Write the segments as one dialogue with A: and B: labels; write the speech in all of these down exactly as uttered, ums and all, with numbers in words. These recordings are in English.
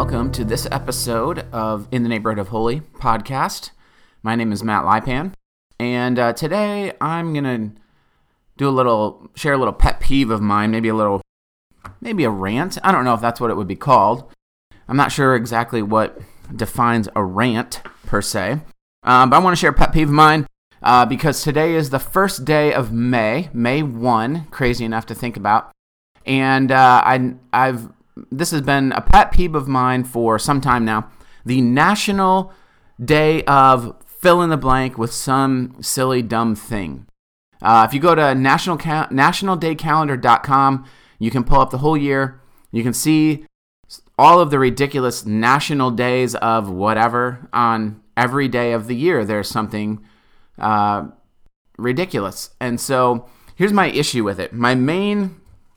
A: welcome to this episode of In the Neighborhood of Holy podcast. My name is Matt Lipan, and uh, today I'm going to do a little, share a little pet peeve of mine, maybe a little, maybe a rant. I don't know if that's what it would be called. I'm not sure exactly what defines a rant, per se, um, but I want to share a pet peeve of mine uh, because today is the first day of May, May first, crazy enough to think about, and uh, I, I've this has been a pet peeve of mine for some time now, the National Day of fill in the blank with some silly, dumb thing. Uh, if you go to national cal- national day calendar dot com, you can pull up the whole year. You can see all of the ridiculous national days of whatever on every day of the year. There's something uh, ridiculous. And so here's my issue with it. My main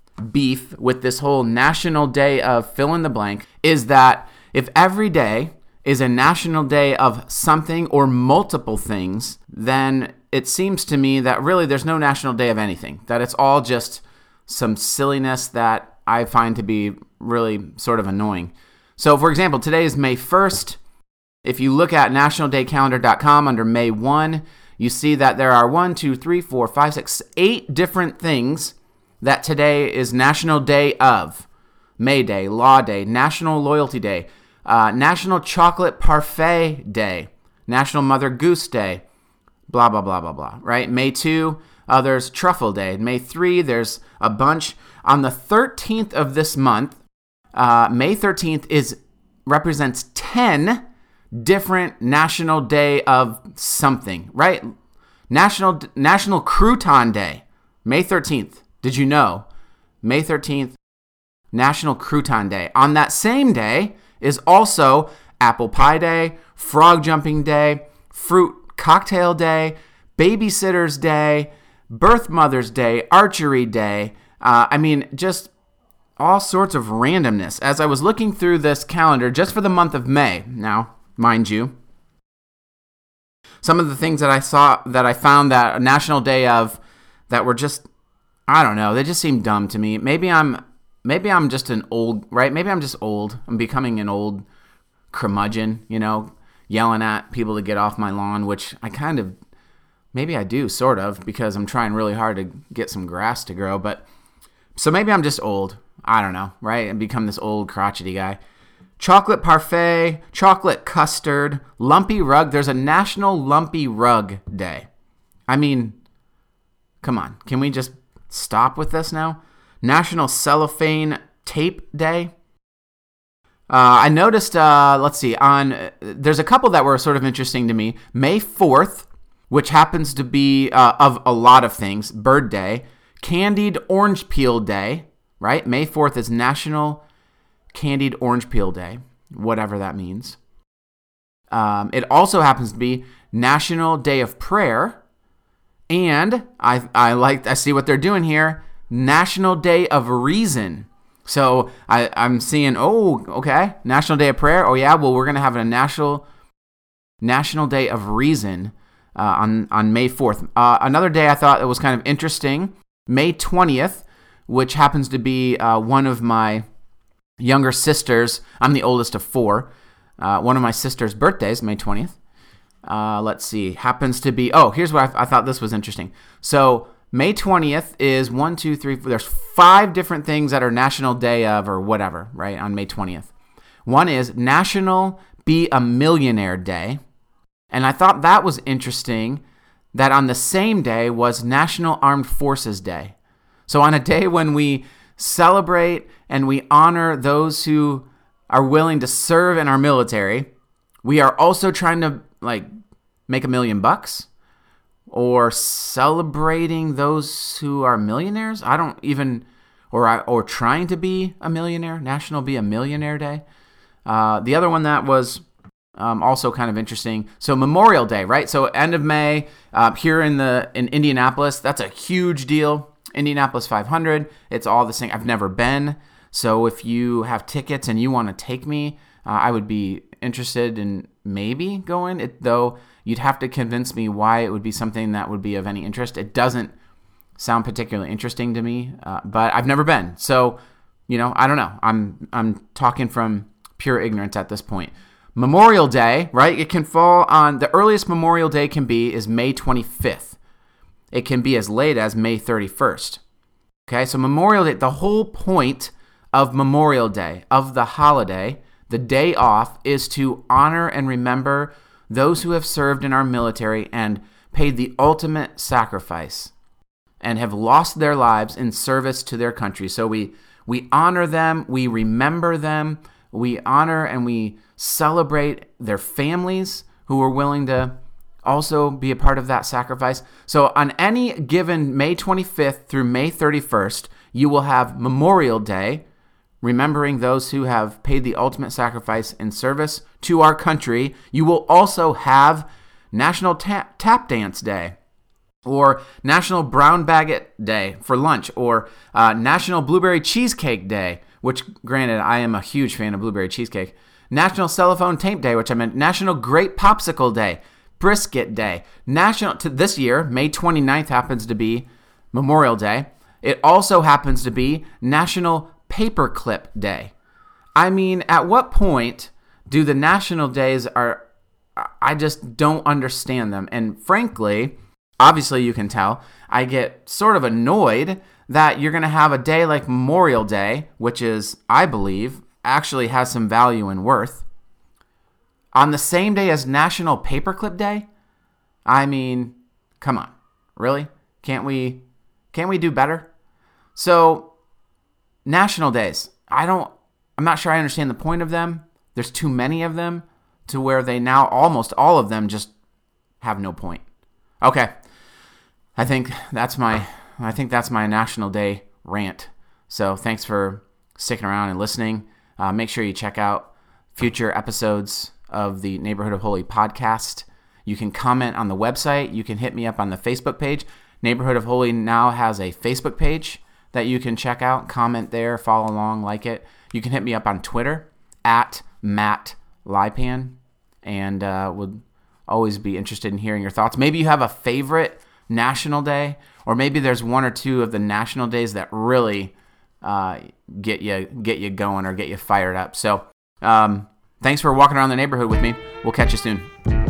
A: beef with this whole National Day of fill in the blank is that if every day is a national day of something or multiple things, then it seems to me that really there's no national day of anything, that it's all just some silliness that I find to be really sort of annoying. So for example, today is May first. If you look at national day calendar dot com under May first, you see that there are one, two, three, four, five, six, eight different things that today is National Day of. May Day, Law Day, National Loyalty Day, uh, National Chocolate Parfait Day, National Mother Goose Day, blah, blah, blah, blah, blah, right? May second, uh, there's Truffle Day. May third, there's a bunch. On the thirteenth of this month, uh, May thirteenth is represents ten different National Day of something, right? National National Crouton Day, May thirteenth. Did you know? May thirteenth, National Crouton Day. On that same day is also Apple Pie Day, Frog Jumping Day, Fruit Cocktail Day, Babysitter's Day, Birth Mother's Day, Archery Day. Uh, I mean, just all sorts of randomness. As I was looking through this calendar just for the month of May, now, mind you, some of the things that I saw, that I found that a National Day of that were just, I don't know, they just seem dumb to me. Maybe I'm maybe I'm just an old, right? Maybe I'm just old. I'm becoming an old curmudgeon, you know, yelling at people to get off my lawn, which I kind of, maybe I do, sort of, because I'm trying really hard to get some grass to grow. But so maybe I'm just old. I don't know, right? And become this old crotchety guy. Chocolate parfait, chocolate custard, lumpy rug. There's a National Lumpy Rug Day. I mean, come on. Can we just stop with this now? National Cellophane Tape Day. Uh, I noticed, uh, let's see, on uh, there's a couple that were sort of interesting to me. May fourth, which happens to be uh, of a lot of things, Bird Day. Candied Orange Peel Day, right? May fourth is National Candied Orange Peel Day, whatever that means. Um, it also happens to be National Day of Prayer. And I I like I see what they're doing here. National Day of Reason. So I, I'm seeing, oh, okay, National Day of Prayer. Oh yeah, well we're gonna have a national National Day of Reason uh, on on May fourth. Uh, another day I thought that was kind of interesting. May twentieth, which happens to be uh, one of my younger sisters. I'm the oldest of four. Uh, one of my sister's birthdays, May twentieth. Uh, let's see, happens to be, oh, here's what I, I thought this was interesting. So May twentieth is one, two, three, four, there's five different things that are National Day of or whatever, right, on May twentieth. One is National Be a Millionaire Day. And I thought that was interesting that on the same day was National Armed Forces Day. So on a day when we celebrate and we honor those who are willing to serve in our military, we are also trying to like make a million bucks or celebrating those who are millionaires. I don't even, or or trying to be a millionaire. National Be a Millionaire Day. Uh, the other one that was um, also kind of interesting. So Memorial Day, right? So end of May uh, here in the in Indianapolis. That's a huge deal. Indianapolis five hundred. It's all the same. I've never been. So if you have tickets and you want to take me, uh, I would be interested in maybe going, it, though you'd have to convince me why it would be something that would be of any interest. It doesn't sound particularly interesting to me, uh, but I've never been. So, you know, I don't know. I'm I'm talking from pure ignorance at this point. Memorial Day, right? It can fall on, the earliest Memorial Day can be is May twenty-fifth. It can be as late as May thirty-first. Okay, so Memorial Day, the whole point of Memorial Day, of the holiday, the day off, is to honor and remember those who have served in our military and paid the ultimate sacrifice and have lost their lives in service to their country. So we we honor them, we remember them, we honor and we celebrate their families who were willing to also be a part of that sacrifice. So on any given May twenty-fifth through May thirty-first, you will have Memorial Day, remembering those who have paid the ultimate sacrifice in service to our country. You will also have National Tap, Tap Dance Day, or National Brown Baguette Day for lunch, or uh, National Blueberry Cheesecake Day, which, granted, I am a huge fan of blueberry cheesecake. National Cellophane Tape Day, which I meant National Grape Popsicle Day, Brisket Day. National, to this year, May twenty-ninth happens to be Memorial Day. It also happens to be National Paperclip Day. I mean, at what point do the national days are, I just don't understand them. And frankly, obviously you can tell, I get sort of annoyed that you're going to have a day like Memorial Day, which is, I believe, actually has some value and worth, on the same day as National Paperclip Day. I mean, come on, really? Can't we, can't we do better? So, national days, I don't, I'm not sure I understand the point of them. There's too many of them to where they now, almost all of them, just have no point. Okay, I think that's my, I think that's my National Day rant. So thanks for sticking around and listening. Uh, make sure you check out future episodes of the Neighborhood of Holy podcast. You can comment on the website. You can hit me up on the Facebook page. Neighborhood of Holy now has a Facebook page that you can check out, comment there, follow along, like it. You can hit me up on Twitter, at Matt Lipan, and uh, would always be interested in hearing your thoughts. Maybe you have a favorite national day, or maybe there's one or two of the national days that really uh, get you get you going or get you fired up. So um, thanks for walking around the neighborhood with me. We'll catch you soon.